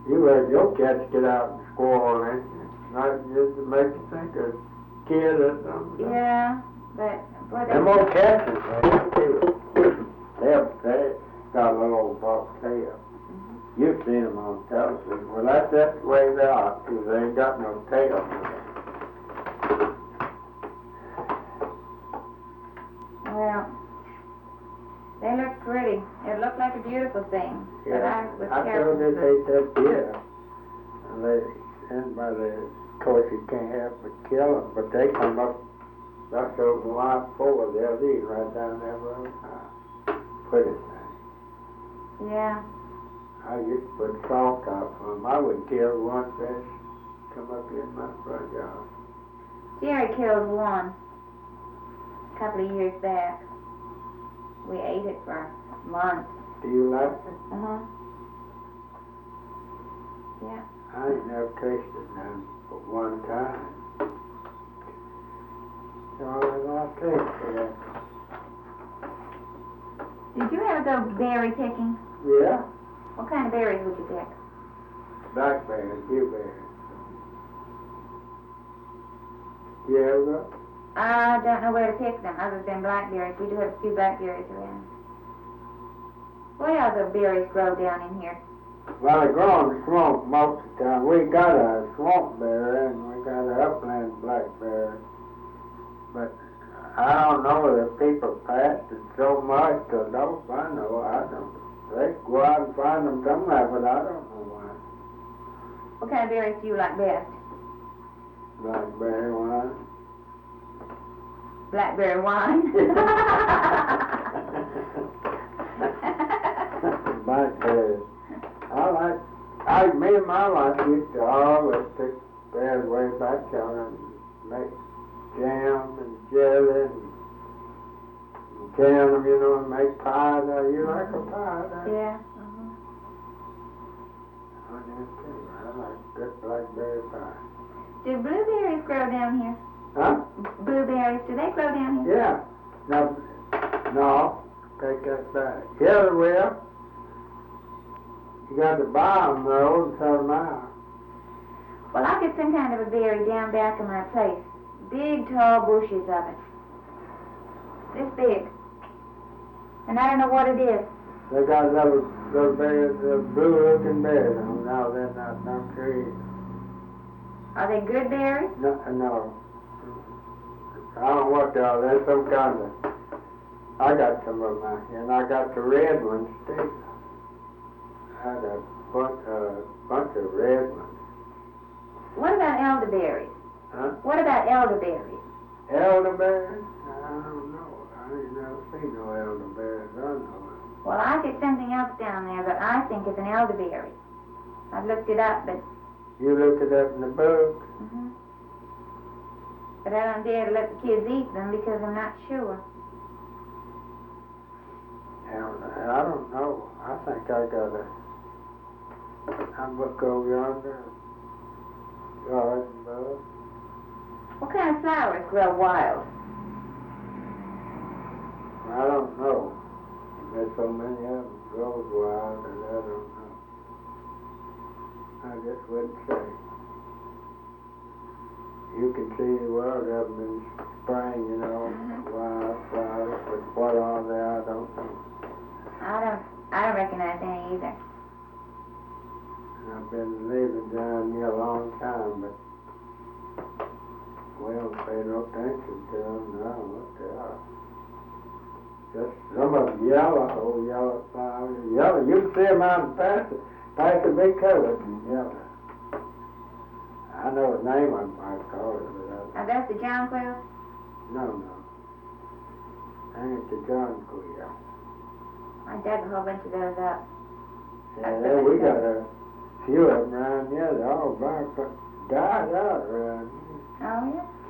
You let your cats get out and squirrel in you. Not just to make you think of a kid or something. Yeah, but boy, Them old cats is they got a little old box tail. You've seen them on television. Well, that's the way they are, because they ain't got no tail. Well, they look pretty. It looked like a beautiful thing. But Yeah, I was I careful. told they ate that deer. And of course you can't help but kill them, but they come up, that's over line 4, they'll eat right down that road. Pretty thing. Yeah. I used to put salt out for them. I would kill one fish, come up in my front yard. Jerry killed one a couple of years back. We ate it for months. Do you like it? Uh-huh. Yeah. I ain't never tasted none but one time. So I'll taste it. Did you ever go berry picking? Yeah, What kind of berries would you pick? blackberries, blueberries. You ever go? I don't know where to pick them other than blackberries. We do have a few blackberries around. What other berries grow down in here? Well, they grow in the swamp most of the time. We got a swamp berry and we got an upland blackberry. But I don't know if people passed it so much to know. I know, I don't. They go out and find them somewhere, but I don't know why. What kind of berries do you like best? Blackberry wine. Blackberry wine? Blackberries. Me and my wife used to always pick berries way back on and make jam and jelly and can them, you know, and make pies. You like a pie, don't you? Yeah. I do too. I like good blackberry pie. Do blueberries grow down here? Huh? Blueberries, do they grow down here? Yeah. No, take that back. Yeah, they will. You got to buy them though and sell them out. Well, I get some kind of a berry down back in my place. Big, tall bushes of it. This big. And I don't know what it is. They got little berries, blue-looking berries on them. No, they're not no trees. Are they good berries? No. I don't know what they are. There's some kind of... I got some of them out here, and I got the red ones too. I had a bunch of red ones. What about elderberries? Huh? What about elderberries? Elderberries? I don't know. I ain't never seen no elderberries. I know. Well, I get something else down there that I think is an elderberry. I've looked it up, but... You looked it up in the book? But I don't dare to let the kids eat them because I'm not sure. I don't know. I think I got a... I look over yonder. Garden bug. What kind of flowers grow wild? I don't know. There's so many of them grows wild that I don't know. I just wouldn't say. You can see the world of them in spring, you know, wild flowers, but what are they, I don't know. I don't recognize any either. I've been living down here a long time, but we don't pay no attention to them now, what they are. Just some of them yellow, old yellow flowers. Yellow, you can see them out in past the big covered in yellow. I know his name, I might call it, but Now that's the jonquil? no. Ain't the John Quill. I dug a whole bunch of those up. Yeah, we got a few of them around here. They're all died out around here. Oh, yeah?